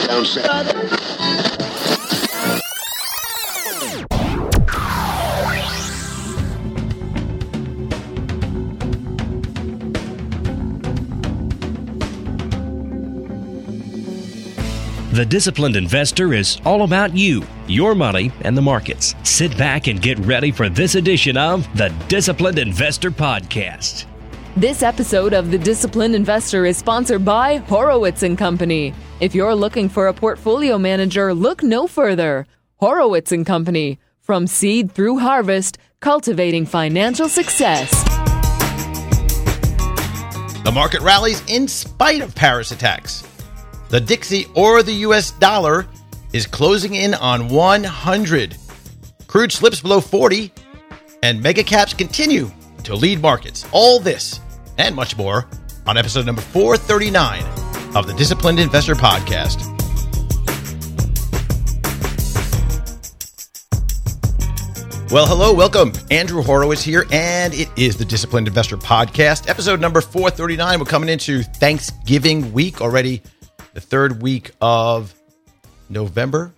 down south. The Disciplined Investor is all about you, your money, and the markets. Sit back and get ready for this edition of the Disciplined Investor Podcast. This episode of The Disciplined Investor is sponsored by Horowitz & Company. If you're looking for a portfolio manager, look no further. Horowitz & Company. From seed through harvest, cultivating financial success. The market rallies in spite of Paris attacks. The Dixie or the U.S. dollar is closing in on 100. Crude slips below 40, and mega caps continue to lead markets. All this and much more on episode number 439 of the Disciplined Investor Podcast. Well, hello, welcome. Andrew Horowitz here, and it is the Disciplined Investor Podcast, episode number 439. We're coming into Thanksgiving week already. The third week of November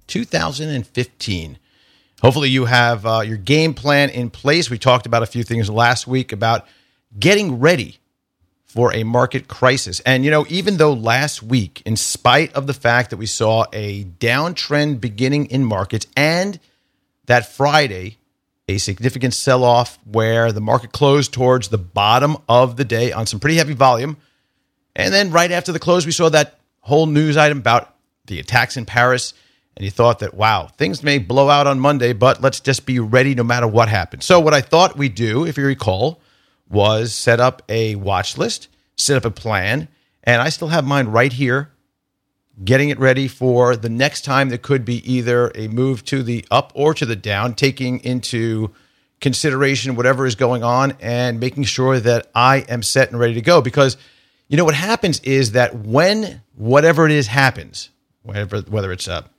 2015. Hopefully you have your game plan in place. We talked about a few things last week about getting ready for a market crisis. And, you know, even though last week, in spite of the fact that we saw a downtrend beginning in markets and that Friday, a significant sell-off where the market closed towards the bottom of the day on some pretty heavy volume. And then right after the close, we saw that whole news item about the attacks in Paris, and you thought that, wow, things may blow out on Monday, but let's just be ready no matter what happens. So what I thought we'd do, if you recall, was set up a watch list, set up a plan, and I still have mine right here, getting it ready for the next time there could be either a move to the up or to the down, taking into consideration whatever is going on and making sure that I am set and ready to go. Because you know what happens is that when whatever it is happens, whether it's some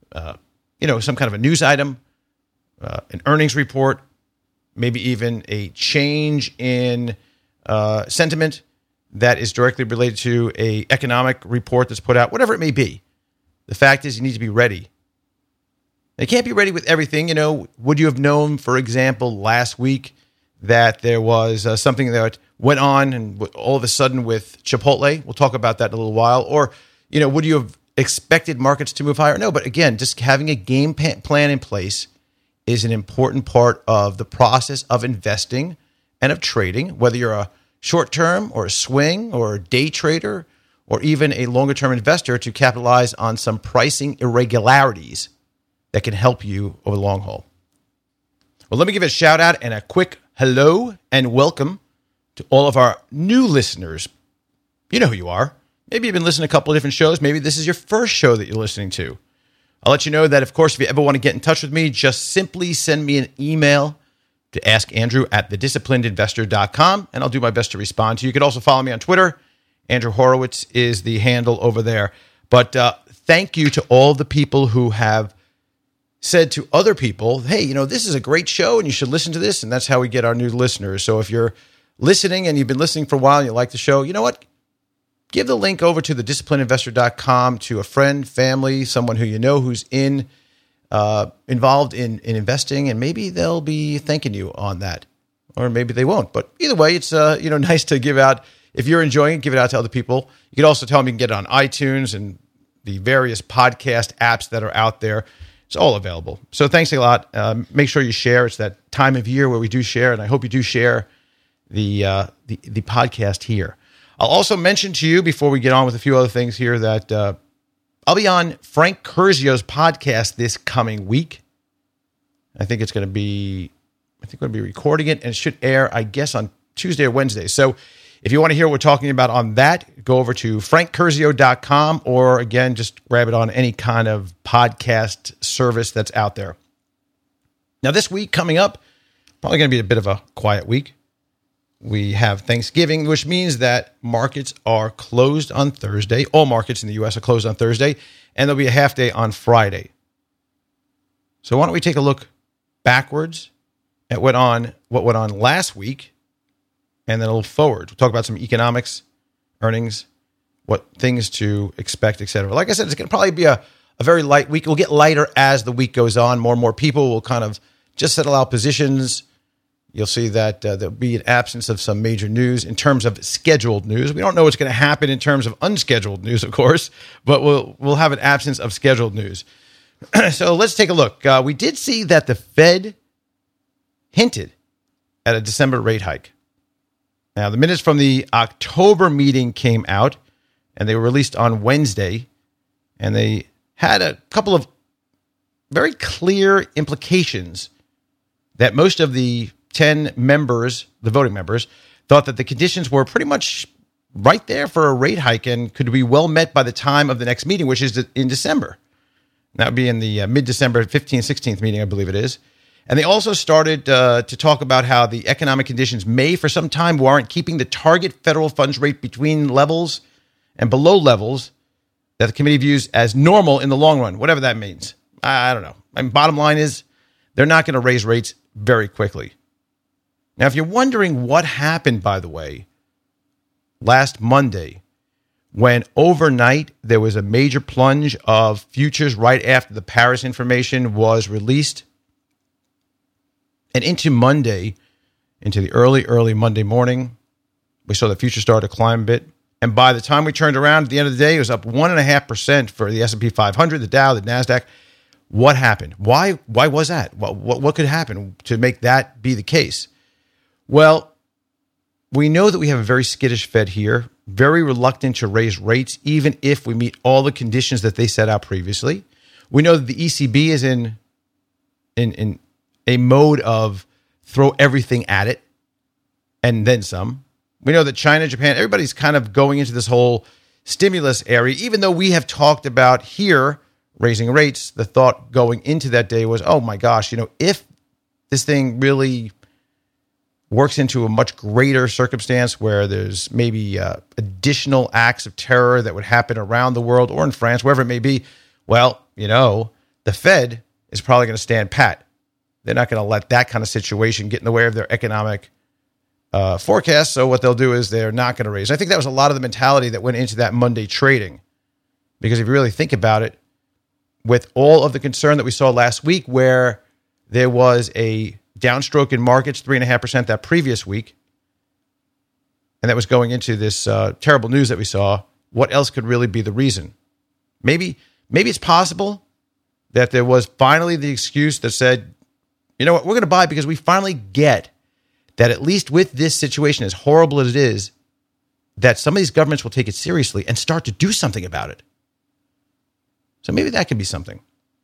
kind of a news item, an earnings report, maybe even a change in sentiment that is directly related to a economic report that's put out, whatever it may be, the fact is you need to be ready. You can't be ready with everything. You know, would you have known, for example, last week that there was something that went on and all of a sudden with Chipotle? We'll talk about that in a little while. Or, you know, would you have expected markets to move higher? No, but again, just having a game plan in place is an important part of the process of investing and of trading, whether you're a short-term or a swing or a day trader or even a longer-term investor, to capitalize on some pricing irregularities that can help you over the long haul. Well, let me give a shout out and a quick hello and welcome to all of our new listeners. You know who you are. Maybe you've been listening to a couple of different shows. Maybe this is your first show that you're listening to. I'll let you know that, of course, if you ever want to get in touch with me, just simply send me an email to askandrew@thedisciplinedinvestor.com, and I'll do my best to respond to you. You can also follow me on Twitter. Andrew Horowitz is the handle over there. But thank you to all the people who have said to other people, hey, you know, this is a great show and you should listen to this. And that's how we get our new listeners. So if you're listening and you've been listening for a while and you like the show, you know what? Give the link over to thedisciplinedinvestor.com to a friend, family, someone who you know who's involved in investing, and maybe they'll be thanking you on that, or maybe they won't. But either way, it's nice to give out. If you're enjoying it, give it out to other people. You can also tell them you can get it on iTunes and the various podcast apps that are out there. It's all available. So thanks a lot. Make sure you share. It's that time of year where we do share, and I hope you do share the podcast here. I'll also mention to you before we get on with a few other things here that I'll be on Frank Curzio's podcast this coming week. I think we're going to be recording it, and it should air, I guess, on Tuesday or Wednesday. So if you want to hear what we're talking about on that, go over to frankcurzio.com, or again, just grab it on any kind of podcast service that's out there. Now, this week coming up, probably going to be a bit of a quiet week. We have Thanksgiving, which means that markets are closed on Thursday. All markets in the U.S. are closed on Thursday, and there'll be a half day on Friday. So why don't we take a look backwards at what went on last week, and then a little forward. We'll talk about some economics, earnings, what things to expect, etc. Like I said, it's going to probably be a very light week. It will get lighter as the week goes on. More and more people will kind of just settle out positions. You'll see that there'll be an absence of some major news in terms of scheduled news. We don't know what's going to happen in terms of unscheduled news, of course, but we'll have an absence of scheduled news. So let's take a look. We did see that the Fed hinted at a December rate hike. Now, the minutes from the October meeting came out, and they were released on Wednesday, and they had a couple of very clear implications that most of the 10 members, the voting members, thought that the conditions were pretty much right there for a rate hike and could be well met by the time of the next meeting, which is in December. That would be in the mid-December 15th, 16th meeting, I believe it is. And they also started to talk about how the economic conditions may, for some time, warrant keeping the target federal funds rate between levels and below levels that the committee views as normal in the long run, whatever that means. I don't know. I mean, bottom line is they're not going to raise rates very quickly. Now, if you're wondering what happened, by the way, last Monday, when overnight there was a major plunge of futures right after the Paris information was released, and into Monday, into the early Monday morning, we saw the future start to climb a bit. And by the time we turned around at the end of the day, it was up 1.5% for the S&P 500, the Dow, the NASDAQ. What happened? Why was that? What could happen to make that be the case? Well, we know that we have a very skittish Fed here, very reluctant to raise rates, even if we meet all the conditions that they set out previously. We know that the ECB is in a mode of throw everything at it and then some. We know that China, Japan, everybody's kind of going into this whole stimulus area, even though we have talked about here raising rates. The thought going into that day was, oh my gosh, if this thing really works into a much greater circumstance where there's maybe additional acts of terror that would happen around the world or in France, wherever it may be, well, the Fed is probably going to stand pat. They're not going to let that kind of situation get in the way of their economic forecast. So what they'll do is they're not going to raise. I think that was a lot of the mentality that went into that Monday trading. Because if you really think about it, with all of the concern that we saw last week where there was a downstroke in markets, 3.5% that previous week, and that was going into this terrible news that we saw, what else could really be the reason? Maybe it's possible that there was finally the excuse that said, you know what, we're going to buy because we finally get that at least with this situation, as horrible as it is, that some of these governments will take it seriously and start to do something about it. So maybe that could be something.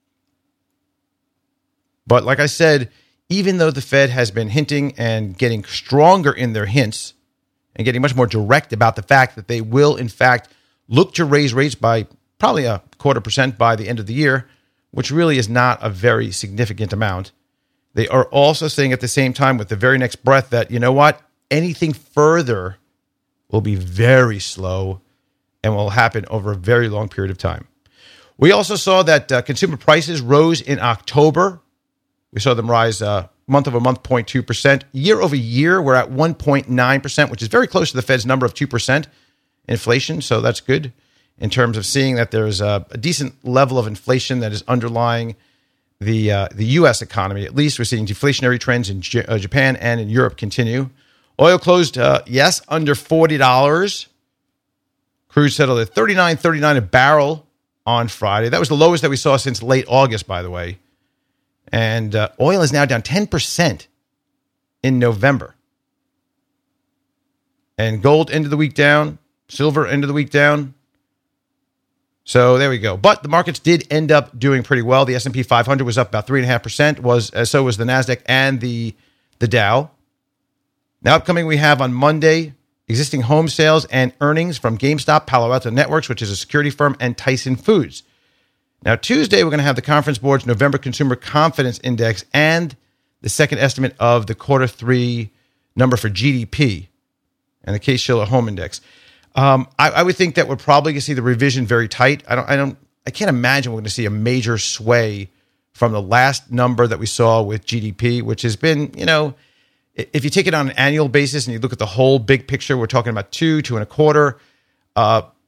But like I said, even though the Fed has been hinting and getting stronger in their hints and getting much more direct about the fact that they will, in fact, look to raise rates by probably 0.25% by the end of the year, which really is not a very significant amount, they are also saying at the same time with the very next breath that, you know what, anything further will be very slow and will happen over a very long period of time. We also saw that consumer prices rose in October. We saw them rise month-over-month 0.2%. Year-over-year, we're at 1.9%, which is very close to the Fed's number of 2% inflation. So that's good in terms of seeing that there's a decent level of inflation that is underlying the U.S. economy. At least we're seeing deflationary trends in Japan and in Europe continue. Oil closed, under $40. Crude settled at $39.39 a barrel on Friday. That was the lowest that we saw since late August, by the way. And oil is now down 10% in November. And gold ended the week down. Silver ended the week down. So there we go. But the markets did end up doing pretty well. The S&P 500 was up about 3.5%. So was the NASDAQ and the Dow. Now upcoming, we have on Monday, existing home sales and earnings from GameStop, Palo Alto Networks, which is a security firm, and Tyson Foods. Now, Tuesday, we're going to have the Conference Board's November Consumer Confidence Index and the second estimate of the quarter 3 number for GDP and the Case-Shiller Home Index. I would think that we're probably going to see the revision very tight. I can't imagine we're going to see a major sway from the last number that we saw with GDP, which has been, if you take it on an annual basis and you look at the whole big picture, we're talking about 2.25.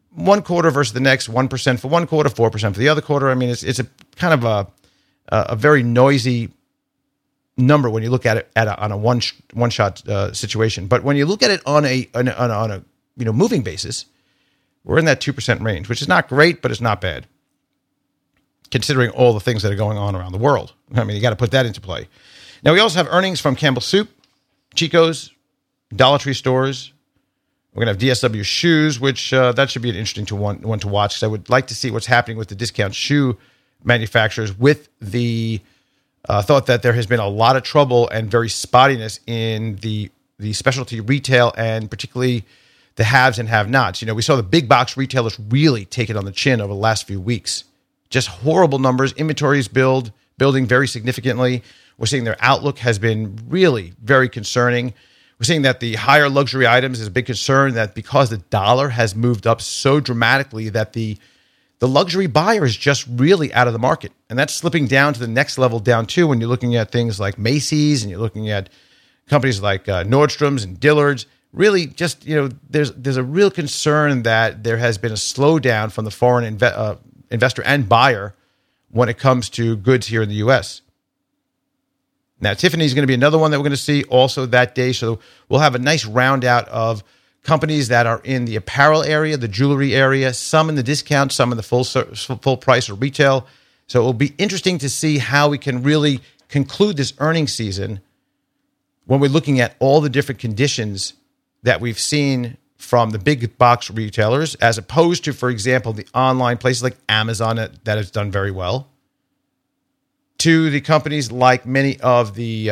one quarter versus the next, 1% for one quarter, 4% for the other quarter. I mean, it's a kind of a very noisy number when you look at it on a one shot situation. But when you look at it on a moving basis, we're in that 2% range, which is not great, but it's not bad, considering all the things that are going on around the world. I mean, you got to put that into play. Now, we also have earnings from Campbell Soup, Chico's, Dollar Tree stores. We're going to have DSW shoes, which that should be an interesting one to watch, because I would like to see what's happening with the discount shoe manufacturers with the thought that there has been a lot of trouble and very spottiness in the specialty retail, and particularly the haves and have-nots. We saw the big box retailers really take it on the chin over the last few weeks. Just horrible numbers. Inventories building very significantly. We're seeing their outlook has been really very concerning. We're seeing that the higher luxury items is a big concern, that because the dollar has moved up so dramatically that the luxury buyer is just really out of the market. And that's slipping down to the next level down too when you're looking at things like Macy's and you're looking at companies like Nordstrom's and Dillard's. Really just, there's a real concern that there has been a slowdown from the foreign investor and buyer when it comes to goods here in the U.S. Now, Tiffany's going to be another one that we're going to see also that day. So we'll have a nice round out of companies that are in the apparel area, the jewelry area, some in the discount, some in the full price or retail. So it will be interesting to see how we can really conclude this earnings season when we're looking at all the different conditions that we've seen from the big box retailers, as opposed to, for example, the online places like Amazon that has done very well, to the companies like many of the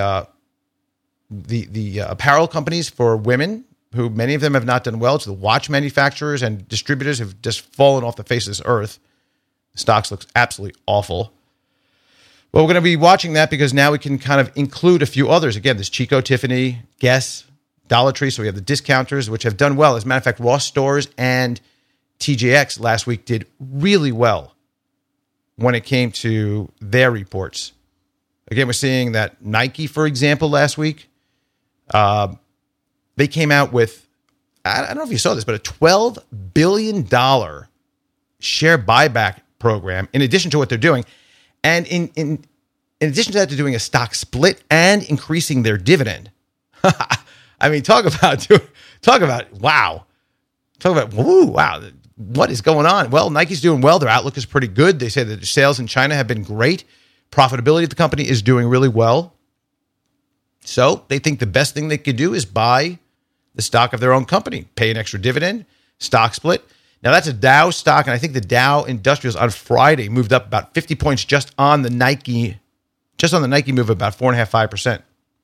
apparel companies for women, who many of them have not done well, to the watch manufacturers and distributors have just fallen off the face of this earth. The stocks looks absolutely awful. Well, we're going to be watching that because now we can kind of include a few others. Again, there's Chico, Tiffany, Guess, Dollar Tree. So we have the discounters, which have done well. As a matter of fact, Ross Stores and TJX last week did really well when it came to their reports. Again, we're seeing that Nike, for example, last week, they came out with, I don't know if you saw this, but a $12 billion share buyback program in addition to what they're doing. And in addition to that, they're doing a stock split and increasing their dividend. I mean, talk about wow. Talk about, woo, wow. What is going on? Well, Nike's doing well. Their outlook is pretty good. They say that their sales in China have been great. Profitability of the company is doing really well. So they think the best thing they could do is buy the stock of their own company, pay an extra dividend, stock split. Now, that's a Dow stock, and I think the Dow Industrials on Friday moved up about 50 points just on the Nike move, about 4.5%, 5%.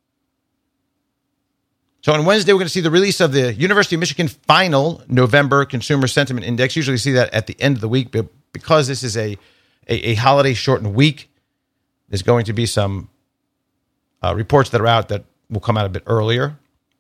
So on Wednesday, we're going to see the release of the University of Michigan final November Consumer Sentiment Index. Usually see that at the end of the week, but because this is a holiday shortened week, there's going to be some reports that are out that will come out a bit earlier.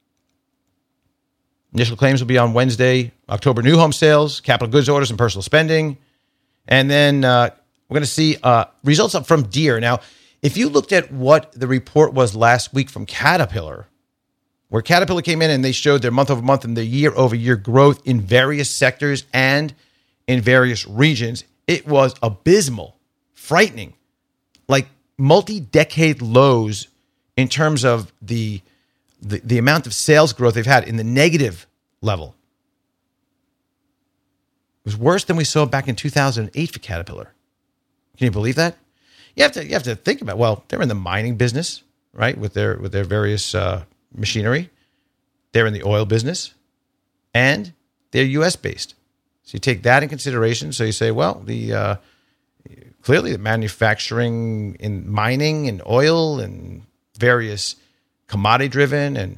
Initial claims will be on Wednesday. October new home sales, capital goods orders, and personal spending. And then we're going to see results up from Deere. Now, if you looked at what the report was last week from Caterpillar, where Caterpillar came in and they showed their month-over-month and their year-over-year growth in various sectors and in various regions, it was abysmal, frightening, like multi-decade lows in terms of the amount of sales growth they've had in the negative level. It was worse than we saw back in 2008 for Caterpillar. Can you believe that? You have to think about, well, they're in the mining business, right, with their various machinery. They're in the oil business, and they're U.S. based. So you take that in consideration. So you say, well, clearly the manufacturing in mining and oil and various commodity driven and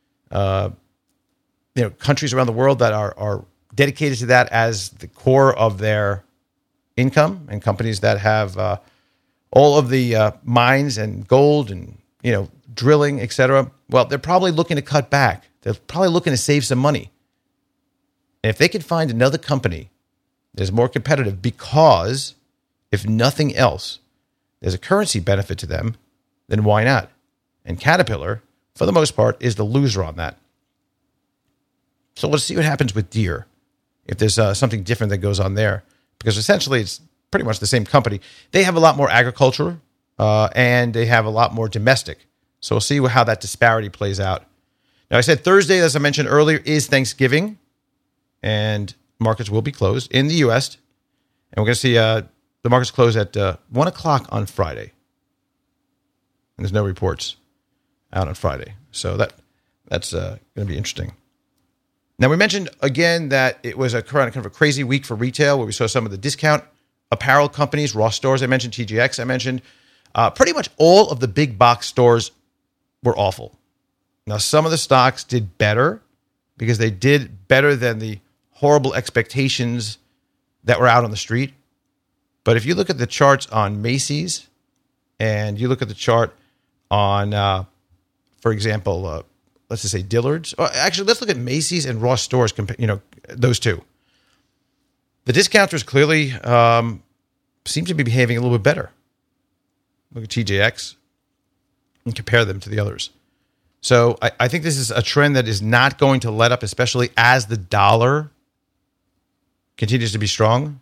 countries around the world that are dedicated to that as the core of their income, and companies that have all of the mines and gold and drilling, etc. Well, they're probably looking to cut back. They're probably looking to save some money. And if they can find another company that's more competitive, because if nothing else, there's a currency benefit to them, then why not? And Caterpillar, for the most part, is the loser on that. So let's see what happens with Deere. if there's something different that goes on there, because essentially it's pretty much the same company. They have a lot more agriculture and they have a lot more domestic. So we'll see how that disparity plays out. Now, I said Thursday, as I mentioned earlier, is Thanksgiving, and markets will be closed in the U.S. And we're going to see the markets close at 1 o'clock on Friday. And there's no reports out on Friday. So that's going to be interesting. Now, we mentioned again that it was a kind of a crazy week for retail, where we saw some of the discount apparel companies, Ross Stores, I mentioned, TJX, I mentioned. Pretty much all of the big box stores were awful. Now, some of the stocks did better because they did better than the horrible expectations that were out on the street. But if you look at the charts on Macy's and you look at the chart on, for example, let's just say Dillard's. Or actually, let's look at Macy's and Ross Stores, those two. The discounters clearly seem to be behaving a little bit better. Look at TJX and compare them to the others. So I think this is a trend that is not going to let up, especially as the dollar continues to be strong.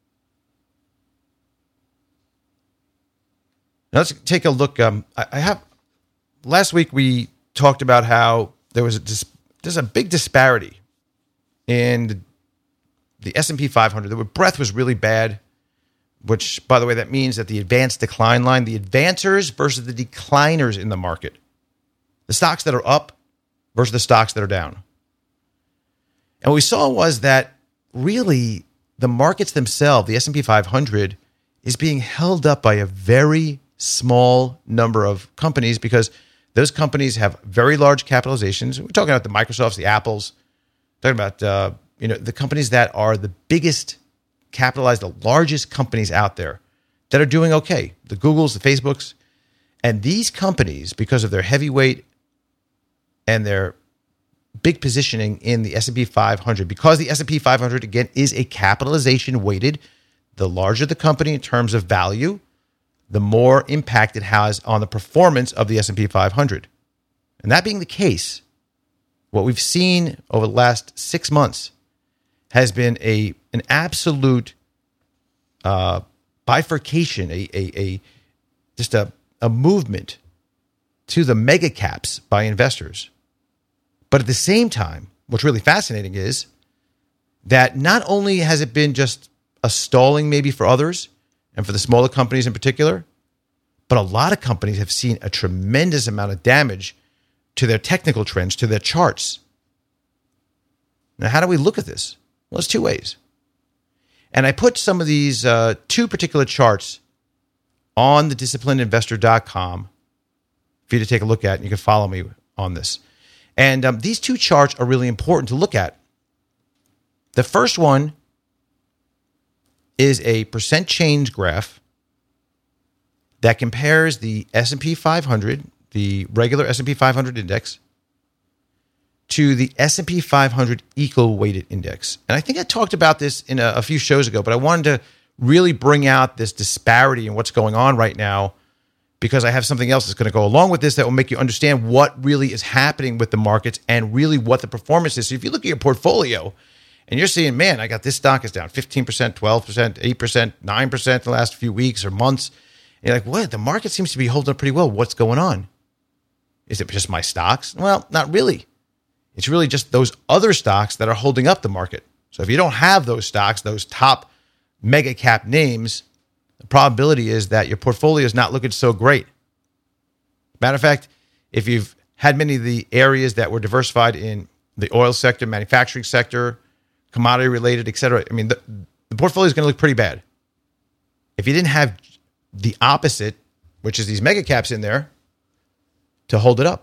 Now let's take a look. Last week we talked about how there was there's a big disparity in the S&P 500. The breadth was really bad, which, by the way, that means that the advanced decline line, the advancers versus the decliners in the market, the stocks that are up versus the stocks that are down. And what we saw was that really the markets themselves, the S&P 500, is being held up by a very small number of companies because those companies have very large capitalizations. We're talking about the Microsofts, the Apples, talking about the companies that are the biggest capitalized, the largest companies out there that are doing okay. The Googles, the Facebooks, and these companies, because of their heavyweight and their big positioning in the S&P 500, because the S&P 500, again, is a capitalization weighted, the larger the company in terms of value, the more impact it has on the performance of the S&P 500. And that being the case, what we've seen over the last 6 months has been an absolute bifurcation, just a movement to the mega caps by investors. But at the same time, what's really fascinating is that not only has it been just a stalling maybe for others and for the smaller companies in particular, but a lot of companies have seen a tremendous amount of damage to their technical trends, to their charts. Now, how do we look at this? Well, there's two ways. And I put some of these two particular charts on the disciplinedinvestor.com for you to take a look at, and you can follow me on this. And these two charts are really important to look at. The first one is a percent change graph that compares the S&P 500, the regular S&P 500 index, to the S&P 500 equal-weighted index. And I think I talked about this in a few shows ago, but I wanted to really bring out this disparity in what's going on right now because I have something else that's going to go along with this that will make you understand what really is happening with the markets and really what the performance is. So if you look at your portfolio and you're seeing, man, I got this stock is down 15%, 12%, 8%, 9% the last few weeks or months. And you're like, what? The market seems to be holding up pretty well. What's going on? Is it just my stocks? Well, not really. It's really just those other stocks that are holding up the market. So if you don't have those stocks, those top mega cap names, the probability is that your portfolio is not looking so great. Matter of fact, if you've had many of the areas that were diversified in the oil sector, manufacturing sector, commodity related, et cetera, I mean, the portfolio is going to look pretty bad. If you didn't have the opposite, which is these mega caps in there to hold it up,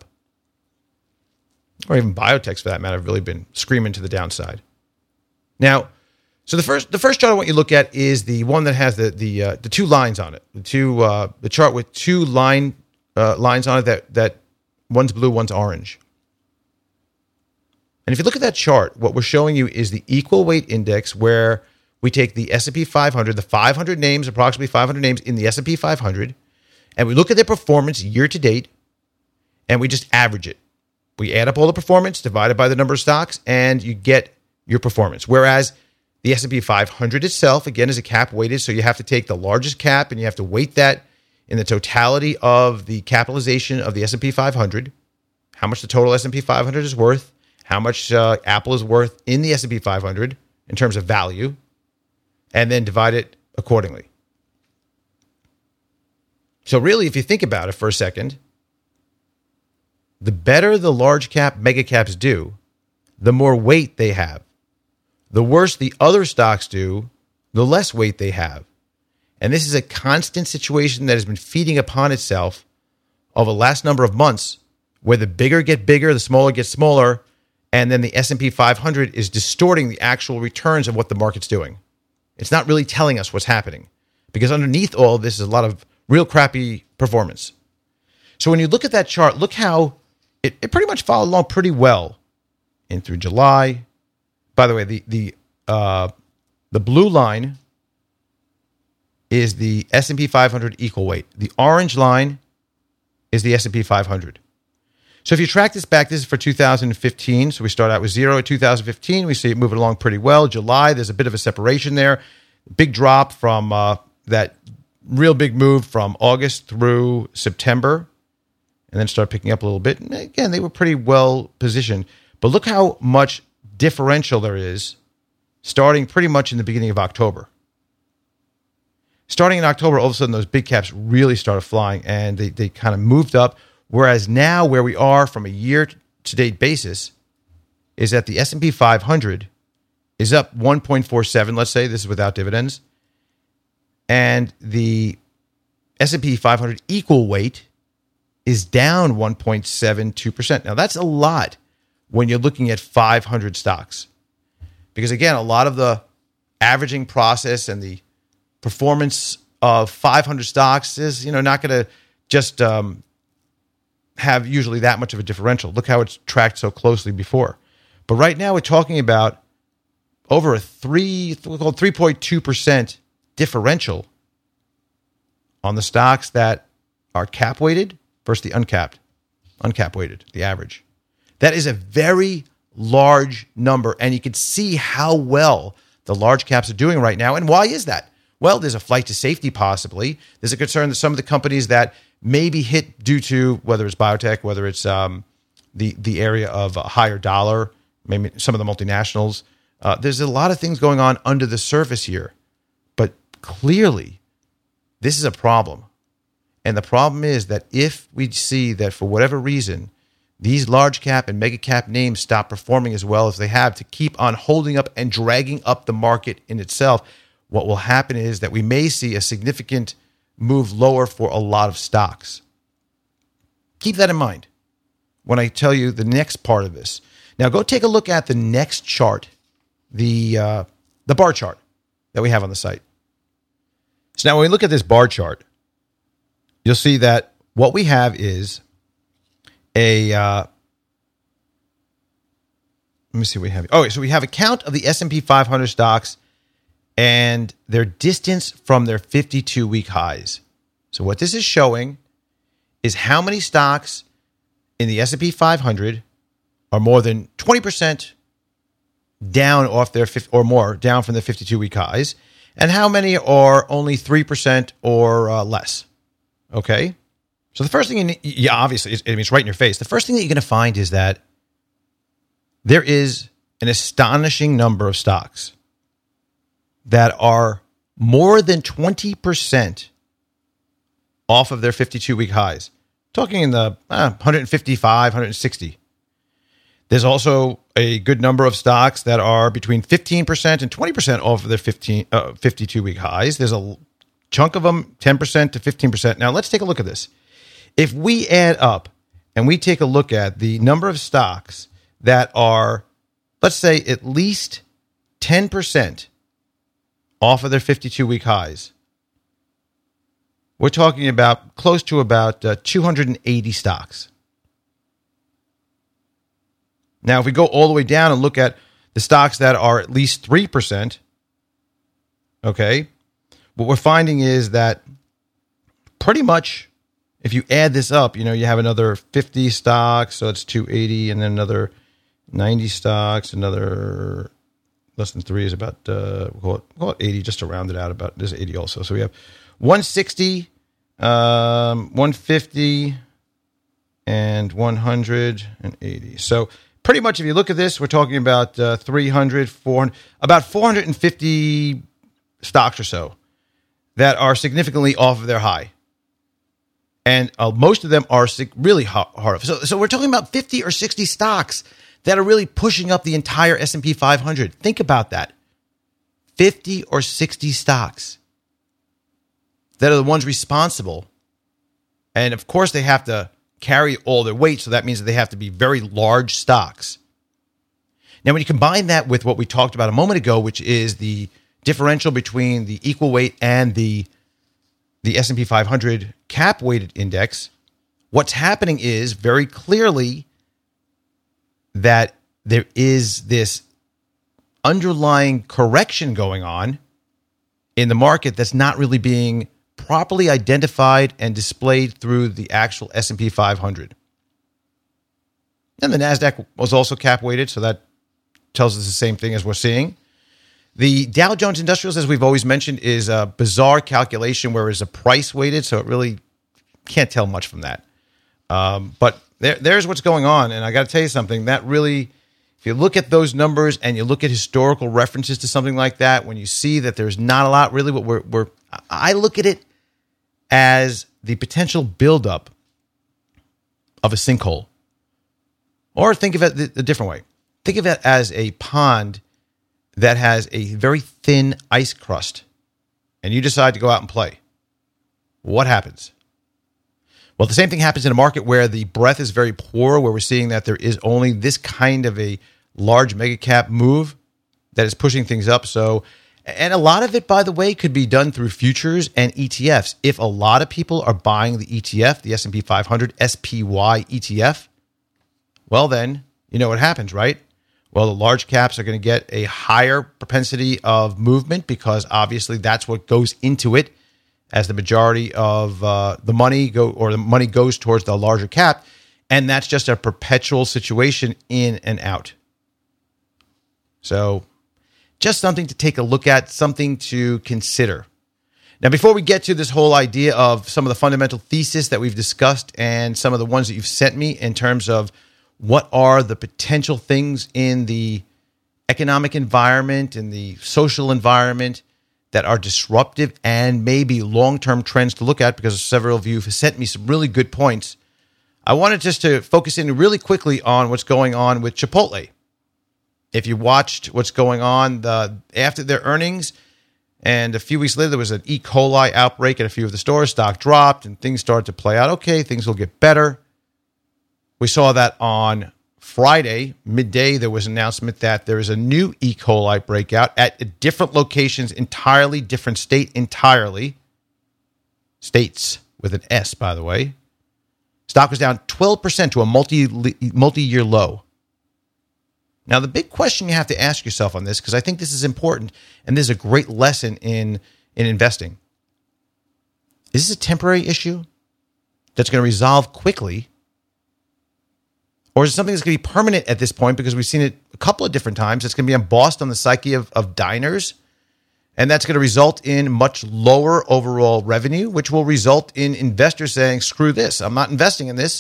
or even biotechs for that matter, have really been screaming to the downside. Now, so the first chart I want you to look at is the one that has the two lines on it. The chart with two lines on it that one's blue, one's orange. And if you look at that chart, what we're showing you is the equal weight index, where we take the S&P 500, the 500 names, approximately 500 names in the S&P 500, and we look at their performance year to date, and we just average it. We add up all the performance divided by the number of stocks, and you get your performance. Whereas The S&P 500 itself, again, is a cap weighted, so you have to take the largest cap and you have to weight that in the totality of the capitalization of the S&P 500, how much the total S&P 500 is worth, how much Apple is worth in the S&P 500 in terms of value, and then divide it accordingly. So really, if you think about it for a second, the better the large cap, mega caps do, the more weight they have. The worse the other stocks do, the less weight they have. And this is a constant situation that has been feeding upon itself over the last number of months, where the bigger get bigger, the smaller get smaller, and then the S&P 500 is distorting the actual returns of what the market's doing. It's not really telling us what's happening, because underneath all of this is a lot of real crappy performance. So when you look at that chart, look how it pretty much followed along pretty well in through July. By the way, the blue line is the S&P 500 equal weight. The orange line is the S&P 500. So if you track this back, this is for 2015. So we start out with 0 at 2015. We see it moving along pretty well. July, there's a bit of a separation there. Big drop from that real big move from August through September, and then start picking up a little bit. And again, they were pretty well positioned. But look how much differential there is starting pretty much in the beginning of October. Starting in October, all of a sudden, those big caps really started flying, and they kind of moved up. Whereas now, where we are from a year-to-date basis is that the S&P 500 is up 1.47, let's say. This is without dividends. And the S&P 500 equal weight is down 1.72%. Now, that's a lot when you're looking at 500 stocks. Because, again, a lot of the averaging process and the performance of 500 stocks is, not going to just have usually that much of a differential. Look how it's tracked so closely before. But right now we're talking about over a 3.2% differential on the stocks that are cap weighted versus the uncapped weighted, the average. That is a very large number, and you can see how well the large caps are doing right now. And why is that? Well, there's a flight to safety possibly. There's a concern that some of the companies that may be hit due to whether it's biotech, whether it's the area of a higher dollar, maybe some of the multinationals. There's a lot of things going on under the surface here. But clearly, this is a problem. And the problem is that if we see that for whatever reason, these large cap and mega cap names stop performing as well as they have to keep on holding up and dragging up the market in itself, what will happen is that we may see a significant move lower for a lot of stocks. Keep that in mind when I tell you the next part of this. Now go take a look at the next chart, the bar chart that we have on the site. So now when we look at this bar chart, you'll see that what we have is let me see what we have. Oh, so we have a count of the S&P 500 stocks and their distance from their 52-week highs. So what this is showing is how many stocks in the S&P 500 are more than 20% down off their or more down from the 52-week highs, and how many are only 3% or less. Okay? So the first thing, obviously, it's right in your face. The first thing that you're going to find is that there is an astonishing number of stocks that are more than 20% off of their 52-week highs. Talking in the 155, 160. There's also a good number of stocks that are between 15% and 20% off of their 52-week highs. There's a chunk of them, 10% to 15%. Now, let's take a look at this. If we add up and we take a look at the number of stocks that are, let's say, at least 10% off of their 52-week highs, we're talking about close to about 280 stocks. Now, if we go all the way down and look at the stocks that are at least 3%, okay, what we're finding is that pretty much if you add this up, you have another 50 stocks, so it's 280, and then another 90 stocks, another less than 3 is about, we'll call it 80, just to round it out. About there's 80 also. So we have 160, 150, and 180. So pretty much if you look at this, we're talking about 300, 400, about 450 stocks or so that are significantly off of their high. And most of them are really hard. So we're talking about 50 or 60 stocks that are really pushing up the entire S&P 500. Think about that. 50 or 60 stocks that are the ones responsible. And of course, they have to carry all their weight. So that means that they have to be very large stocks. Now, when you combine that with what we talked about a moment ago, which is the differential between the equal weight and the S&P 500 cap weighted index, what's happening is very clearly that there is this underlying correction going on in the market that's not really being properly identified and displayed through the actual S&P 500. And the NASDAQ was also cap weighted, so that tells us the same thing as we're seeing. The Dow Jones Industrials, as we've always mentioned, is a bizarre calculation where it's a price weighted, so it really can't tell much from that. But there's what's going on, and I got to tell you something. That really, if you look at those numbers and you look at historical references to something like that, when you see that there's not a lot, really, what I look at it as the potential buildup of a sinkhole, or think of it a different way. Think of it as a pond that has a very thin ice crust, and you decide to go out and play. What happens? Well, the same thing happens in a market where the breadth is very poor, where we're seeing that there is only this kind of a large mega cap move that is pushing things up. So, and a lot of it, by the way, could be done through futures and ETFs. If a lot of people are buying the ETF, the S&P 500 SPY ETF, well, then you know what happens, right? Well, the large caps are going to get a higher propensity of movement because obviously that's what goes into it, as the majority of the money goes towards the larger cap, and that's just a perpetual situation in and out. So, just something to take a look at, something to consider. Now, before we get to this whole idea of some of the fundamental thesis that we've discussed and some of the ones that you've sent me in terms of what are the potential things in the economic environment and the social environment that are disruptive and maybe long-term trends to look at, because several of you have sent me some really good points, I wanted just to focus in really quickly on what's going on with Chipotle. If you watched what's going on after their earnings, and a few weeks later there was an E. coli outbreak at a few of the stores, stock dropped, and things started to play out. Okay, things will get better. We saw that on Friday, midday, there was an announcement that there is a new E. coli breakout at different locations, entirely different state entirely. States with an S, by the way. Stock was down 12% to a multi-year low. Now, the big question you have to ask yourself on this, because I think this is important, and this is a great lesson in investing. Is this a temporary issue that's going to resolve quickly? Or is it something that's going to be permanent at this point, because we've seen it a couple of different times? It's going to be embossed on the psyche of diners, and that's going to result in much lower overall revenue, which will result in investors saying, screw this, I'm not investing in this.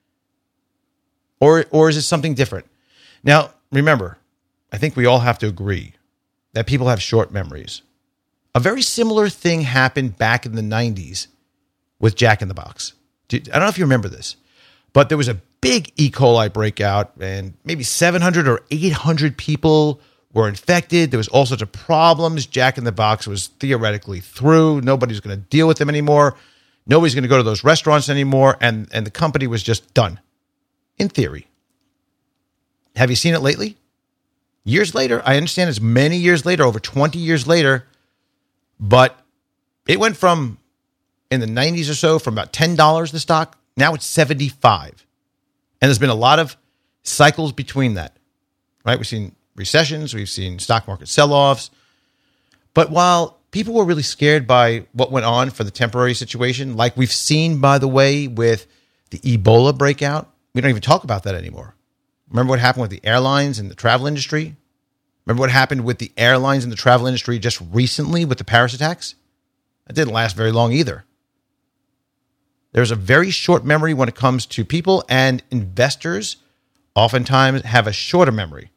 Or is it something different? Now, remember, I think we all have to agree that people have short memories. A very similar thing happened back in the 90s with Jack in the Box. I don't know if you remember this, but there was a big E. coli breakout, and maybe 700 or 800 people were infected. There was all sorts of problems. Jack in the Box was theoretically through. Nobody's going to deal with them anymore. Nobody's going to go to those restaurants anymore, and the company was just done, in theory. Have you seen it lately? Years later, I understand it's many years later, over 20 years later, but it went from, in the 90s or so, from about $10 the stock, now it's $75. And there's been a lot of cycles between that, right? We've seen recessions, we've seen stock market sell-offs. But while people were really scared by what went on for the temporary situation, like we've seen, by the way, with the Ebola breakout, we don't even talk about that anymore. Remember what happened with the airlines and the travel industry? Remember what happened with the airlines and the travel industry just recently with the Paris attacks? That didn't last very long either. There's a very short memory when it comes to people, and investors oftentimes have a shorter memory.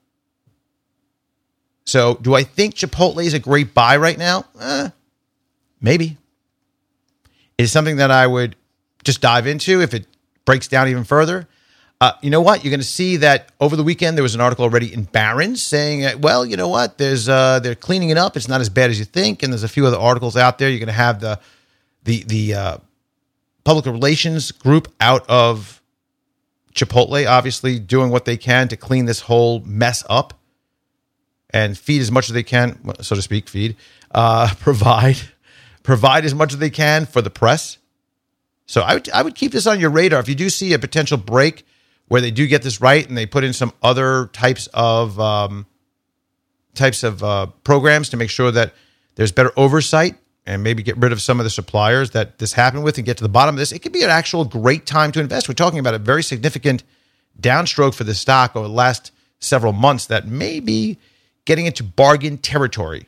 So do I think Chipotle is a great buy right now? Maybe. Is it something that I would just dive into if it breaks down even further? You know what? You're going to see that over the weekend, there was an article already in Barron's saying, well, you know what? They're cleaning it up. It's not as bad as you think. And there's a few other articles out there. You're going to have the public relations group out of Chipotle, obviously doing what they can to clean this whole mess up and feed as much as they can, so to speak, provide as much as they can for the press. So I would keep this on your radar. If you do see a potential break where they do get this right and they put in some other types of programs to make sure that there's better oversight and maybe get rid of some of the suppliers that this happened with and get to the bottom of this, it could be an actual great time to invest. We're talking about a very significant downstroke for the stock over the last several months that may be getting into bargain territory.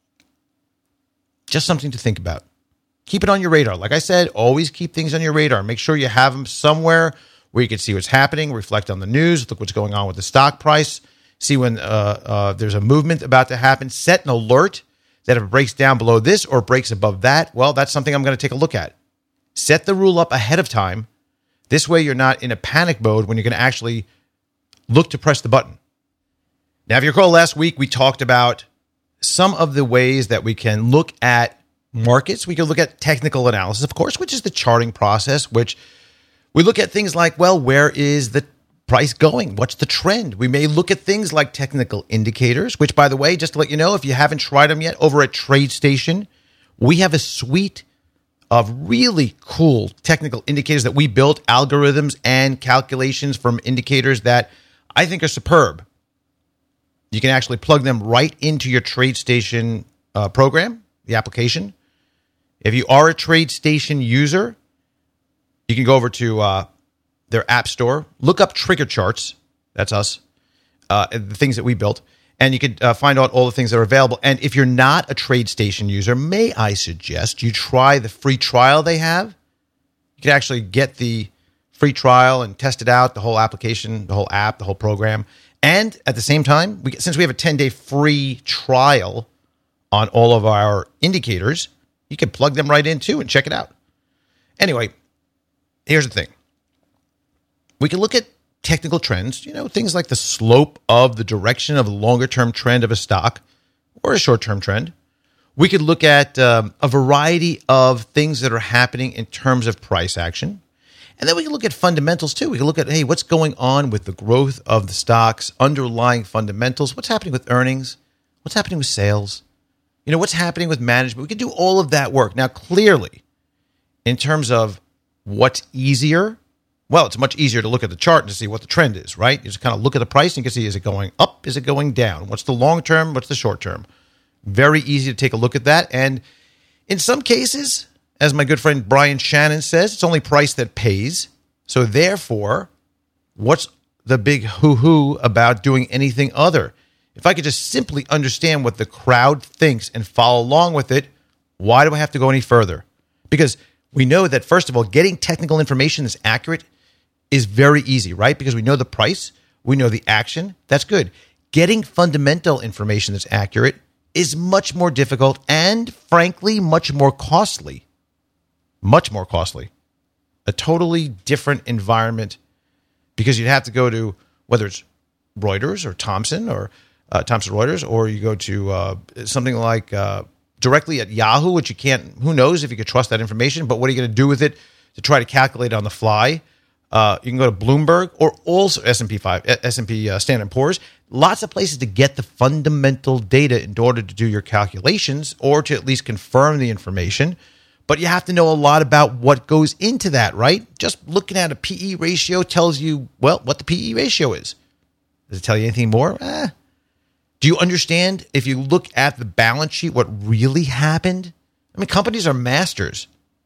Just something to think about. Keep it on your radar. Like I said, always keep things on your radar. Make sure you have them somewhere where you can see what's happening, reflect on the news, look what's going on with the stock price, see when there's a movement about to happen, set an alert that if it breaks down below this or breaks above that, well, that's something I'm going to take a look at. Set the rule up ahead of time. This way you're not in a panic mode when you're going to actually look to press the button. Now, if you recall last week, we talked about some of the ways that we can look at markets. We can look at technical analysis, of course, which is the charting process, which we look at things like, well, where is the price going? What's the trend? We may look at things like technical indicators, which, by the way, just to let you know, if you haven't tried them yet, over at TradeStation, we have a suite of really cool technical indicators that we built, algorithms and calculations from indicators that I think are superb. You can actually plug them right into your TradeStation program, the application. If you are a TradeStation user, you can go over to their app store, look up Trigger Charts. That's us, the things that we built. And you can find out all the things that are available. And if you're not a TradeStation user, may I suggest you try the free trial they have? You can actually get the free trial and test it out, the whole application, the whole app, the whole program. And at the same time, since we have a 10-day free trial on all of our indicators, you can plug them right in too and check it out. Anyway, here's the thing. We can look at technical trends, things like the slope of the direction of the longer-term trend of a stock or a short-term trend. We could look at a variety of things that are happening in terms of price action. And then we can look at fundamentals too. We can look at, hey, what's going on with the growth of the stocks, underlying fundamentals, what's happening with earnings, what's happening with sales, what's happening with management. We can do all of that work. Now, clearly, in terms of what's easier, well, it's much easier to look at the chart and to see what the trend is, right? You just kind of look at the price and you can see, is it going up? Is it going down? What's the long term? What's the short term? Very easy to take a look at that. And in some cases, as my good friend Brian Shannon says, it's only price that pays. So therefore, what's the big hoo-hoo about doing anything other? If I could just simply understand what the crowd thinks and follow along with it, why do I have to go any further? Because we know that, first of all, getting technical information that's accurate is very easy, right? Because we know the price, we know the action. That's good. Getting fundamental information that's accurate is much more difficult and, frankly, much more costly. Much more costly. A totally different environment because you'd have to go to, whether it's Reuters or Thomson Reuters, or you go to something like directly at Yahoo, which you can't, who knows if you could trust that information, but what are you going to do with it to try to calculate on the fly? You can go to Bloomberg or also S&P Standard & Poor's. Lots of places to get the fundamental data in order to do your calculations or to at least confirm the information. But you have to know a lot about what goes into that, right? Just looking at a PE ratio tells you, well, what the PE ratio is. Does it tell you anything more? Do you understand, if you look at the balance sheet, what really happened? I mean, companies are masters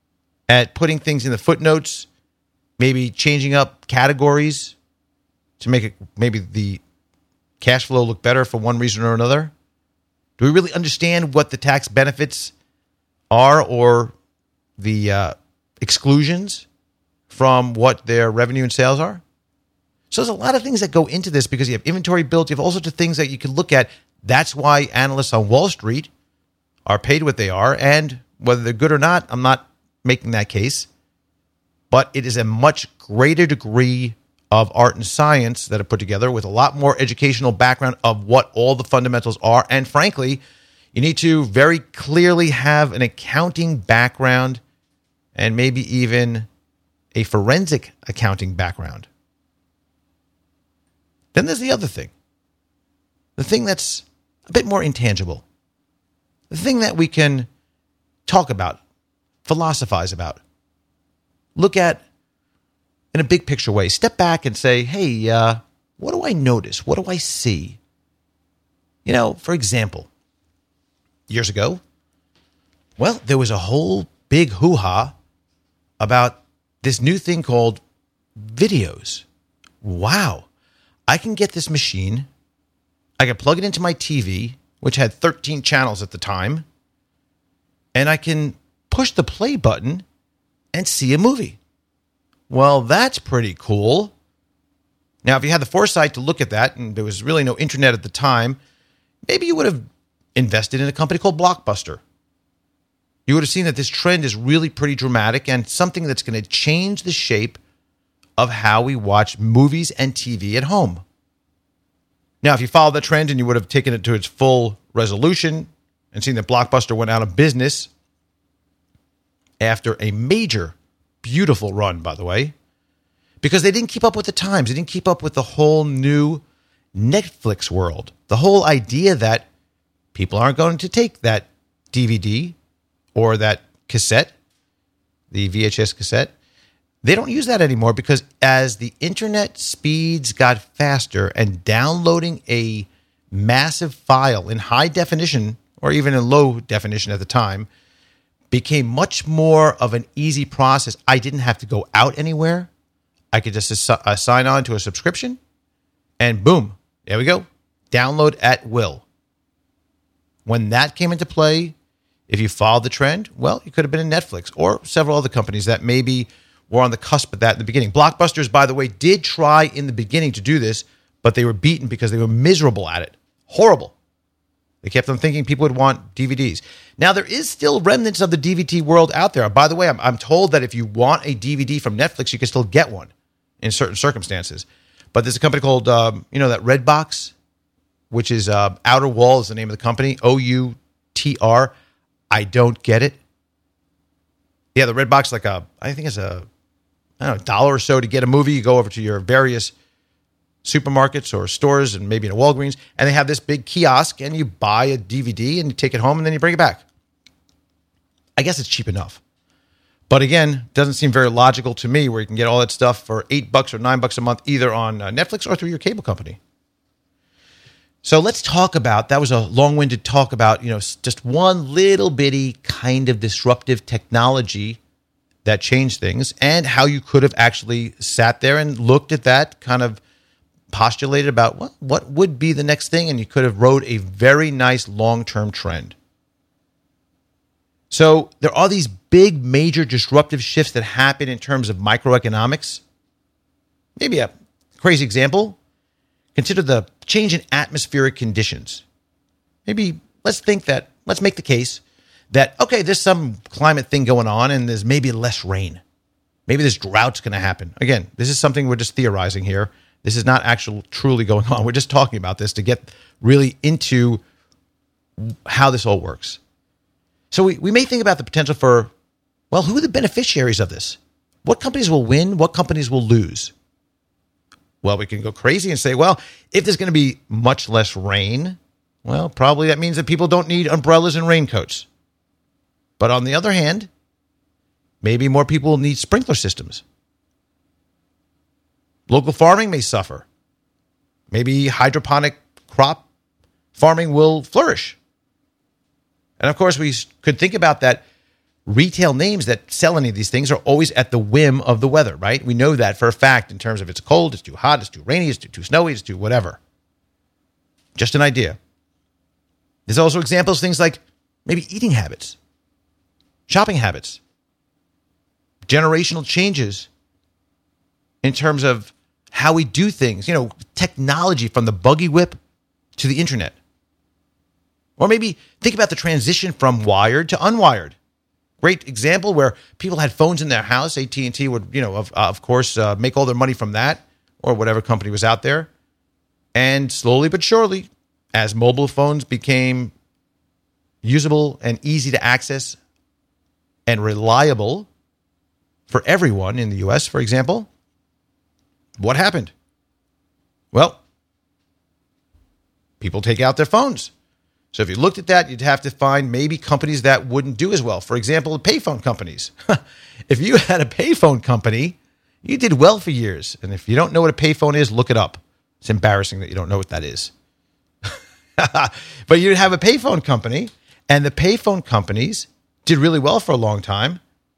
at putting things in the footnotes, maybe changing up categories to make it maybe the cash flow look better for one reason or another? Do we really understand what the tax benefits are or the exclusions from what their revenue and sales are? So there's a lot of things that go into this because you have inventory built. You have all sorts of things that you can look at. That's why analysts on Wall Street are paid what they are. And whether they're good or not, I'm not making that case. But it is a much greater degree of art and science that are put together with a lot more educational background of what all the fundamentals are. And frankly, you need to very clearly have an accounting background and maybe even a forensic accounting background. Then there's the other thing. The thing that's a bit more intangible. The thing that we can talk about, philosophize about, look at in a big picture way. Step back and say, hey, what do I notice? What do I see? You know, for example, years ago, well, there was a whole big hoo-ha about this new thing called videos. Wow. I can get this machine, I can plug it into my TV, which had 13 channels at the time, and I can push the play button and see a movie. Well, that's pretty cool. Now, if you had the foresight to look at that, and there was really no internet at the time, maybe you would have invested in a company called Blockbuster. You would have seen that this trend is really pretty dramatic and something that's going to change the shape of how we watch movies and TV at home. Now, if you follow the trend and you would have taken it to its full resolution and seen that Blockbuster went out of business after a major, beautiful run, by the way, because they didn't keep up with the times. They didn't keep up with the whole new Netflix world. The whole idea that people aren't going to take that DVD or that cassette, the VHS cassette. They don't use that anymore because as the internet speeds got faster and downloading a massive file in high definition or even in low definition at the time became much more of an easy process. I didn't have to go out anywhere. I could just sign on to a subscription and boom, there we go. Download at will. When that came into play, if you followed the trend, well, you could have been in Netflix or several other companies that maybe were on the cusp of that in the beginning. Blockbusters, by the way, did try in the beginning to do this, but they were beaten because they were miserable at it. Horrible. They kept on thinking people would want DVDs. Now, there is still remnants of the DVD world out there. By the way, I'm told that if you want a DVD from Netflix, you can still get one in certain circumstances. But there's a company called, that Redbox, which is Outer Wall is the name of the company, OUTR. I don't get it. Yeah, the Redbox, I think it's $1 or so to get a movie. You go over to your various supermarkets or stores and maybe in a Walgreens, and they have this big kiosk, and you buy a DVD and you take it home and then you bring it back. I guess it's cheap enough. But again, doesn't seem very logical to me where you can get all that stuff for $8 or $9 a month, either on Netflix or through your cable company. So let's talk about, that was a long-winded talk about, just one little bitty kind of disruptive technology that changed things and how you could have actually sat there and looked at that, kind of postulated about what would be the next thing, and you could have rode a very nice long-term trend. So there are these big, major disruptive shifts that happen in terms of microeconomics. Maybe a crazy example. Consider the change in atmospheric conditions. Maybe let's make the case that, okay, there's some climate thing going on and there's maybe less rain. Maybe this drought's going to happen. Again, this is something we're just theorizing here. This is not truly going on. We're just talking about this to get really into how this all works. So we may think about the potential for, well, who are the beneficiaries of this? What companies will win? What companies will lose? Well, we can go crazy and say, well, if there's going to be much less rain, well, probably that means that people don't need umbrellas and raincoats. But on the other hand, maybe more people will need sprinkler systems. Local farming may suffer. Maybe hydroponic crop farming will flourish. And of course, we could think about that retail names that sell any of these things are always at the whim of the weather, right? We know that for a fact in terms of it's cold, it's too hot, it's too rainy, it's too snowy, it's too whatever. Just an idea. There's also examples of things like maybe eating habits, shopping habits, generational changes in terms of how we do things, technology from the buggy whip to the internet. Or maybe think about the transition from wired to unwired. Great example where people had phones in their house. AT&T would, of course, make all their money from that or whatever company was out there. And slowly but surely, as mobile phones became usable and easy to access and reliable for everyone in the U.S., for example, what happened? Well, people take out their phones. So if you looked at that, you'd have to find maybe companies that wouldn't do as well. For example, payphone companies. If you had a payphone company, you did well for years. And if you don't know what a payphone is, look it up. It's embarrassing that you don't know what that is. But you'd have a payphone company, and the payphone companies did really well for a long time.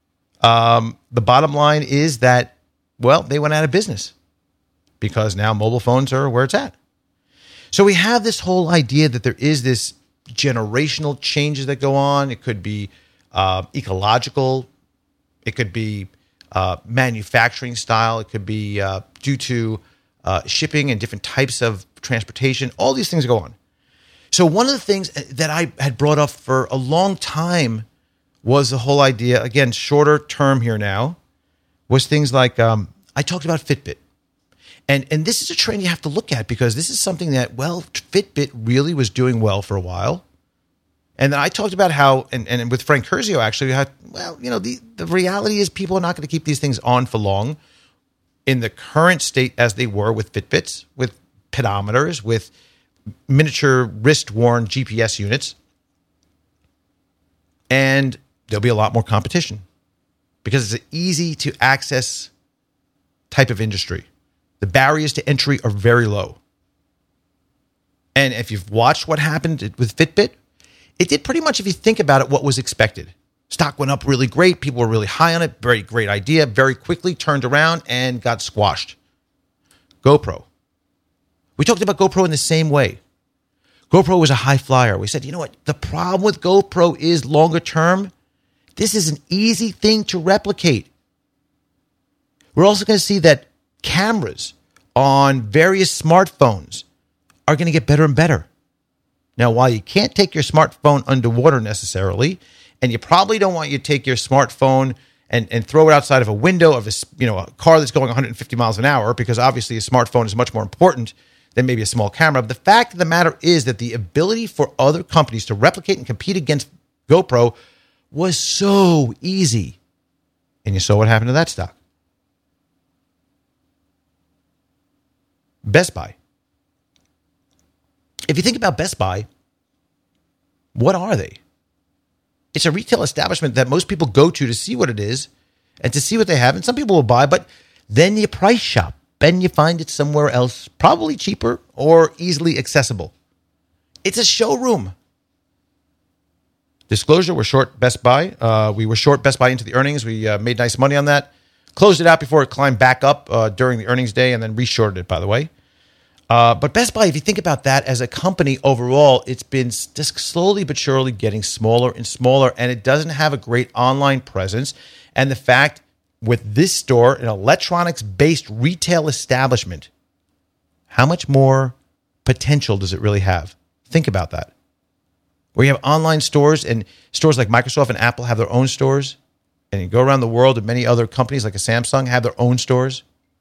The bottom line is that, they went out of business because now mobile phones are where it's at. So we have this whole idea that there is this generational changes that go on. It could be ecological. It could be manufacturing style. It could be due to shipping and different types of transportation. All these things go on. So one of the things that I had brought up for a long time was the whole idea, again, shorter term here now, was things like I talked about Fitbit. And this is a trend you have to look at because this is something that, Fitbit really was doing well for a while. And then I talked about how, and with Frank Curzio, actually, the reality is people are not going to keep these things on for long in the current state as they were with Fitbits, with pedometers, with miniature wrist-worn GPS units. And there'll be a lot more competition because it's an easy-to-access type of industry. The barriers to entry are very low. And if you've watched what happened with Fitbit, it did pretty much, if you think about it, what was expected. Stock went up really great. People were really high on it. Very great idea. Very quickly turned around and got squashed. GoPro. We talked about GoPro in the same way. GoPro was a high flyer. We said, you know what? The problem with GoPro is longer term. This is an easy thing to replicate. We're also going to see that cameras on various smartphones are going to get better and better. Now, while you can't take your smartphone underwater necessarily, and you probably don't want you to take your smartphone and throw it outside of a window of a car that's going 150 miles an hour, because obviously a smartphone is much more important than maybe a small camera. But the fact of the matter is that the ability for other companies to replicate and compete against GoPro was so easy. And you saw what happened to that stock. Best Buy. If you think about Best Buy, what are they? It's a retail establishment that most people go to see what it is and to see what they have. And some people will buy, but then you price shop and you find it somewhere else, probably cheaper or easily accessible. It's a showroom. Disclosure, we're short Best Buy. We were short Best Buy into the earnings. We made nice money on that. Closed it out before it climbed back up during the earnings day and then reshorted it, by the way. But Best Buy, if you think about that as a company overall, it's been just slowly but surely getting smaller and smaller, and it doesn't have a great online presence. And the fact with this store, an electronics-based retail establishment, how much more potential does it really have? Think about that. Where you have online stores, and stores like Microsoft and Apple have their own stores, and you go around the world, and many other companies like a Samsung have their own stores.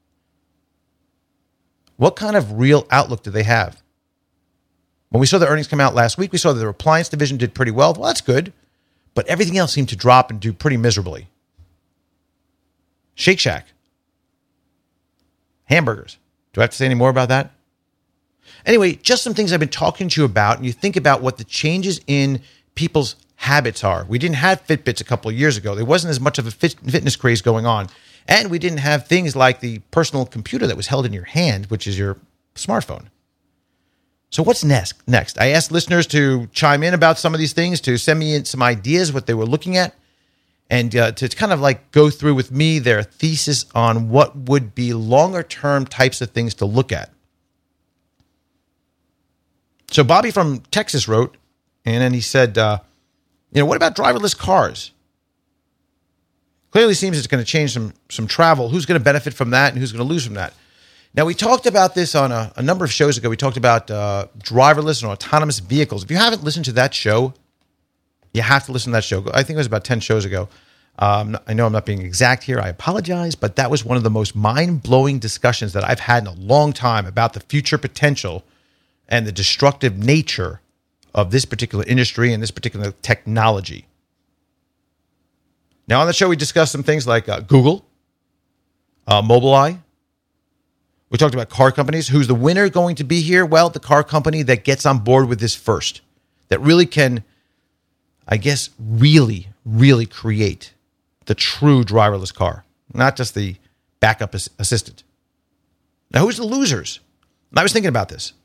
What kind of real outlook do they have? When we saw the earnings come out last week, we saw that their appliance division did pretty well. Well, that's good. But everything else seemed to drop and do pretty miserably. Shake Shack. Hamburgers. Do I have to say any more about that? Anyway, just some things I've been talking to you about, and you think about what the changes in people's habits are. We didn't have Fitbits a couple of years ago. There wasn't as much of a fitness craze going on. And we didn't have things like the personal computer that was held in your hand, which is your smartphone. So what's next? I asked listeners to chime in about some of these things, to send me in some ideas, what they were looking at, and to kind of like go through with me their thesis on what would be longer term types of things to look at. So Bobby from Texas wrote, and then he said, what about driverless cars? Clearly seems it's going to change some travel. Who's going to benefit from that and who's going to lose from that? Now, we talked about this on a number of shows ago. We talked about driverless and autonomous vehicles. If you haven't listened to that show, you have to listen to that show. I think it was about 10 shows ago. I know I'm not being exact here. I apologize, but that was one of the most mind-blowing discussions that I've had in a long time about the future potential and the destructive nature of this particular industry and this particular technology. Now, on the show, we discussed some things like Google, Mobileye. We talked about car companies. Who's the winner going to be here? Well, the car company that gets on board with this first, that really can, I guess, really create the true driverless car, not just the backup assistant. Now, who's the losers? And I was thinking about this.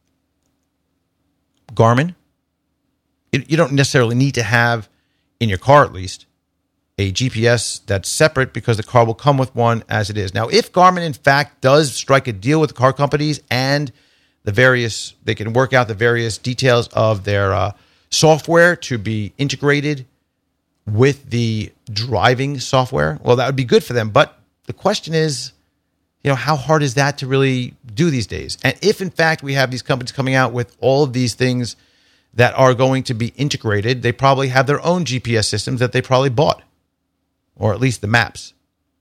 Garmin. You don't necessarily need to have, in your car at least, a GPS that's separate because the car will come with one as it is. Now, if Garmin, in fact, does strike a deal with the car companies and they can work out the various details of their software to be integrated with the driving software, well, that would be good for them. But the question is, how hard is that to really do these days? And if, in fact, we have these companies coming out with all of these things that are going to be integrated, they probably have their own GPS systems that they probably bought, or at least the maps.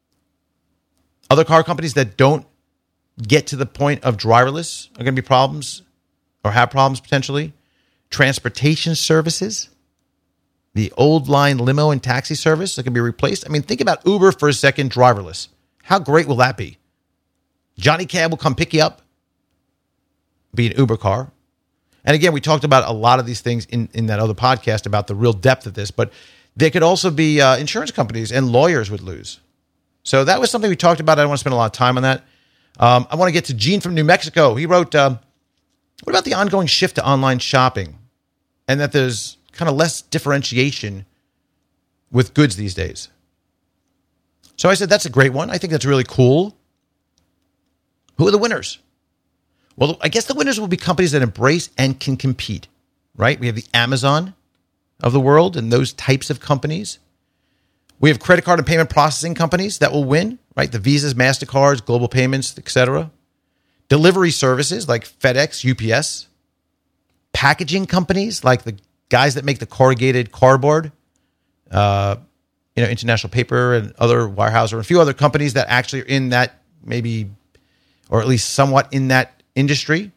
Other car companies that don't get to the point of driverless are going to be problems or have problems potentially. Transportation services, the old line limo and taxi service that can be replaced. I mean, think about Uber for a second, driverless. How great will that be? Johnny Cab will come pick you up, be an Uber car. And again, we talked about a lot of these things in that other podcast about the real depth of this, but there could also be insurance companies and lawyers would lose. So that was something we talked about. I don't want to spend a lot of time on that. I want to get to Gene from New Mexico. He wrote, what about the ongoing shift to online shopping and that there's kind of less differentiation with goods these days? So I said, that's a great one. I think that's really cool. Who are the winners? Well, I guess the winners will be companies that embrace and can compete, right? We have the Amazon of the world and those types of companies. We have credit card and payment processing companies that will win, right? The Visas, MasterCards, Global Payments, etc. Delivery services like FedEx, UPS. Packaging companies like the guys that make the corrugated cardboard, International Paper and other Weyerhaeuser, and a few other companies that actually are in that maybe, or at least somewhat in that industry,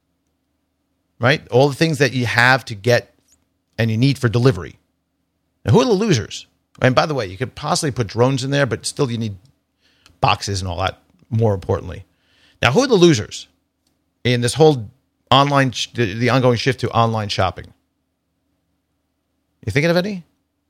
right? All the things that you have to get and you need for delivery. Now, who are the losers? And by the way, you could possibly put drones in there, but still you need boxes and all that, more importantly. Now, who are the losers in this whole online, the ongoing shift to online shopping? You thinking of any?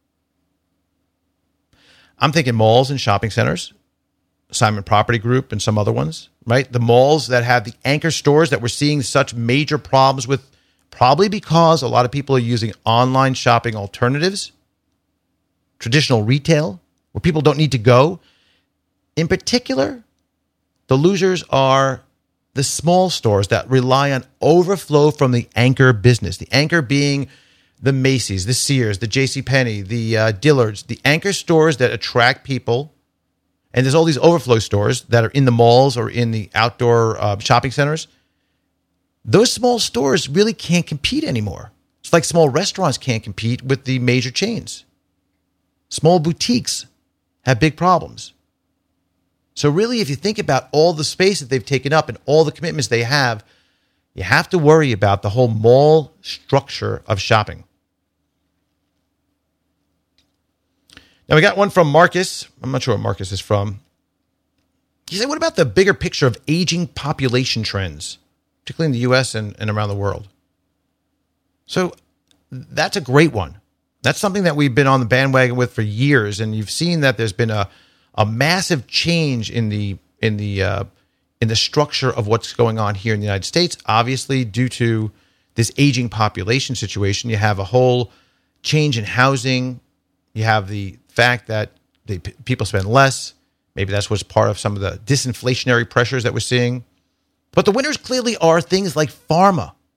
I'm thinking malls and shopping centers, Simon Property Group and some other ones, right? The malls that have the anchor stores that we're seeing such major problems with, probably because a lot of people are using online shopping alternatives, traditional retail, where people don't need to go. In particular, the losers are the small stores that rely on overflow from the anchor business. The anchor being the Macy's, the Sears, the JCPenney, the Dillard's, the anchor stores that attract people. And there's all these overflow stores that are in the malls or in the outdoor shopping centers. Those small stores really can't compete anymore. It's like small restaurants can't compete with the major chains. Small boutiques have big problems. So really, if you think about all the space that they've taken up and all the commitments they have, you have to worry about the whole mall structure of shopping. Now, we got one from Marcus. I'm not sure what Marcus is from. He said, what about the bigger picture of aging population trends, particularly in the U.S. and around the world? So that's a great one. That's something that we've been on the bandwagon with for years, and you've seen that there's been a massive change in the structure of what's going on here in the United States. Obviously, due to this aging population situation, you have a whole change in housing. You have the fact that people spend less. Maybe that's what's part of some of the disinflationary pressures that we're seeing. But the winners clearly are things like pharma,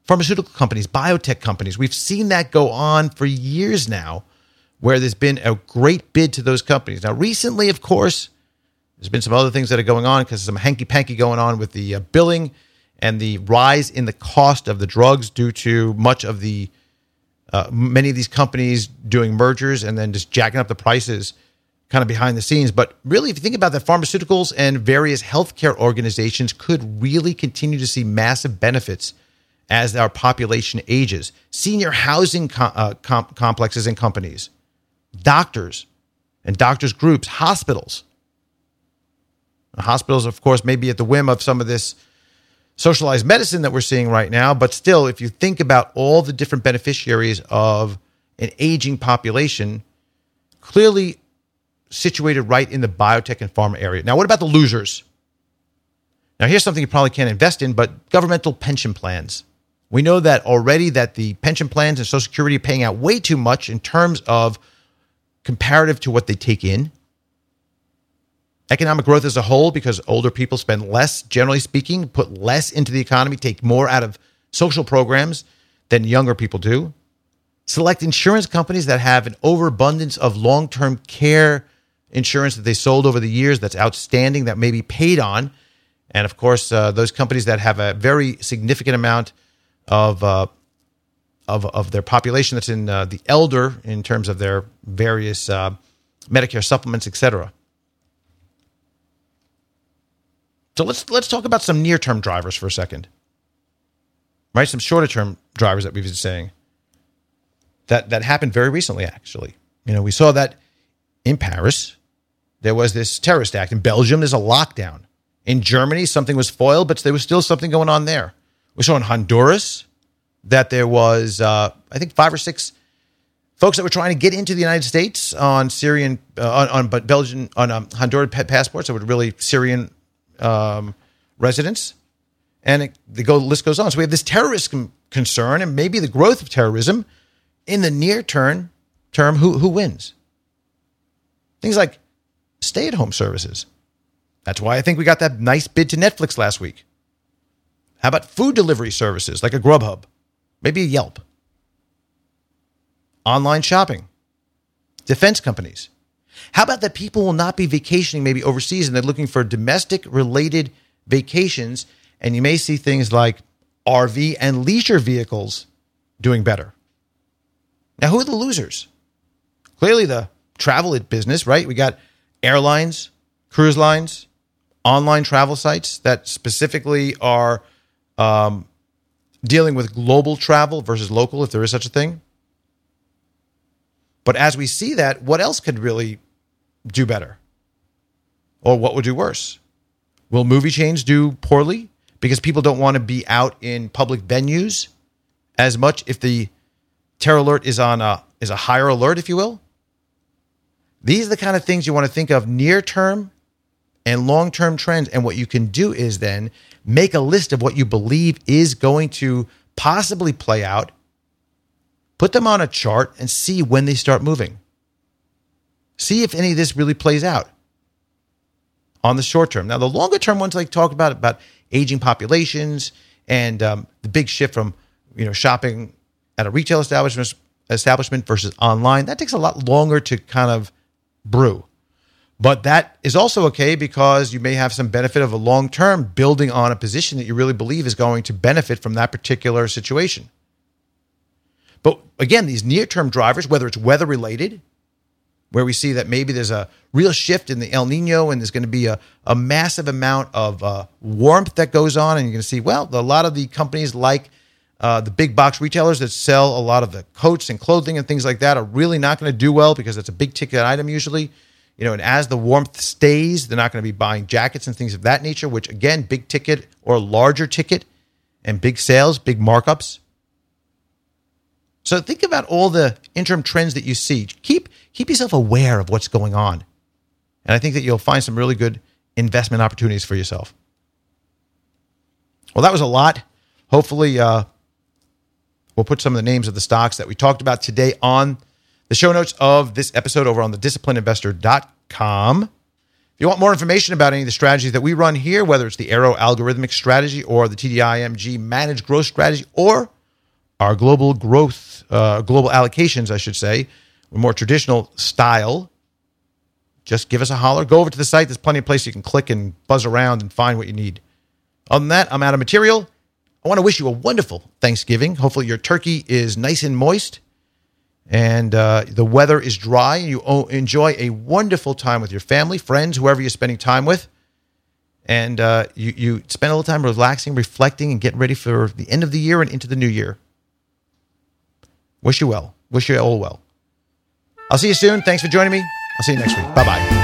pharmaceutical companies, biotech companies. We've seen that go on for years now, where there's been a great bid to those companies. Now, recently, of course, there's been some other things that are going on because some hanky-panky going on with the billing and the rise in the cost of the drugs due to much of the many of these companies doing mergers and then just jacking up the prices kind of behind the scenes. But really, if you think about that, pharmaceuticals and various healthcare organizations could really continue to see massive benefits as our population ages. Senior housing complexes and companies, doctors and doctors' groups, hospitals. Hospitals, of course, may be at the whim of some of this socialized medicine that we're seeing right now. But still, if you think about all the different beneficiaries of an aging population, clearly situated right in the biotech and pharma area. Now, what about the losers? Now, here's something you probably can't invest in, but governmental pension plans. We know that already that the pension plans and Social Security are paying out way too much in terms of comparative to what they take in. Economic growth as a whole, because older people spend less, generally speaking, put less into the economy, take more out of social programs than younger people do. Select insurance companies that have an overabundance of long-term care insurance that they sold over the years that's outstanding, that may be paid on. And of course, those companies that have a very significant amount of their population that's in the elder in terms of their various Medicare supplements, etc. So let's talk about some near-term drivers for a second, right? Some shorter-term drivers that we've been saying that happened very recently, actually. We saw that in Paris, there was this terrorist act. In Belgium, there's a lockdown. In Germany, something was foiled, but there was still something going on there. We saw in Honduras that there was, I think, 5 or 6 folks that were trying to get into the United States on Syrian, but Belgian, on Honduran passports that were really Syrian residents, and the list goes on. So we have this terrorism concern, and maybe the growth of terrorism in the near term. Who wins? Things like stay-at-home services. That's why I think we got that nice bid to Netflix last week. How about food delivery services like a Grubhub, maybe a Yelp? Online shopping, defense companies. How about that people will not be vacationing maybe overseas and they're looking for domestic-related vacations, and you may see things like RV and leisure vehicles doing better. Now, who are the losers? Clearly the travel business, right? We got airlines, cruise lines, online travel sites that specifically are dealing with global travel versus local, if there is such a thing. But as we see that, what else could really do better? Or what would do worse? Will movie chains do poorly because people don't want to be out in public venues as much if the terror alert is on a higher alert, if you will? These are the kind of things you want to think of near-term and long-term trends. And what you can do is then make a list of what you believe is going to possibly play out, put them on a chart, and see when they start moving. See if any of this really plays out on the short term. Now, the longer term ones, like talk about aging populations and the big shift from shopping at a retail establishment versus online, that takes a lot longer to kind of brew. But that is also okay because you may have some benefit of a long term building on a position that you really believe is going to benefit from that particular situation. But again, these near-term drivers, whether it's weather-related, where we see that maybe there's a real shift in the El Nino and there's going to be a massive amount of warmth that goes on, and you're going to see, well, a lot of the companies like the big box retailers that sell a lot of the coats and clothing and things like that are really not going to do well because it's a big ticket item usually. And as the warmth stays, they're not going to be buying jackets and things of that nature, which again, big ticket or larger ticket and big sales, big markups. So think about all the interim trends that you see. Keep yourself aware of what's going on. And I think that you'll find some really good investment opportunities for yourself. Well, that was a lot. Hopefully, we'll put some of the names of the stocks that we talked about today on the show notes of this episode over on thedisciplinedinvestor.com. If you want more information about any of the strategies that we run here, whether it's the Arrow algorithmic strategy or the TDIMG managed growth strategy or our global growth, global allocations, I should say, more traditional style, just give us a holler. Go over to the site. There's plenty of places you can click and buzz around and find what you need. Other than that, I'm out of material. I want to wish you a wonderful Thanksgiving. Hopefully your turkey is nice and moist and the weather is dry. You enjoy a wonderful time with your family, friends, whoever you're spending time with. And you spend a little time relaxing, reflecting, and getting ready for the end of the year and into the new year. Wish you well. Wish you all well. I'll see you soon. Thanks for joining me. I'll see you next week. Bye-bye.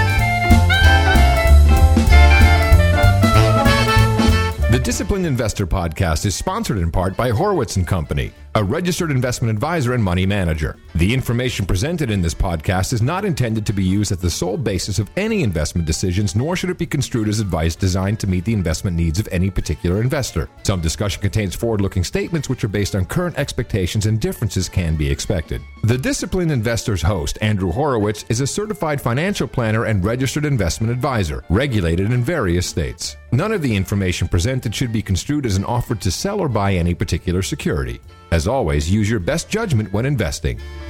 The Disciplined Investor Podcast is sponsored in part by Horowitz & Company, a registered investment advisor and money manager. The information presented in this podcast is not intended to be used as the sole basis of any investment decisions, nor should it be construed as advice designed to meet the investment needs of any particular investor. Some discussion contains forward-looking statements which are based on current expectations, and differences can be expected. The Disciplined Investor's host, Andrew Horowitz, is a certified financial planner and registered investment advisor, regulated in various states. None of the information presented should be construed as an offer to sell or buy any particular security. As always, use your best judgment when investing.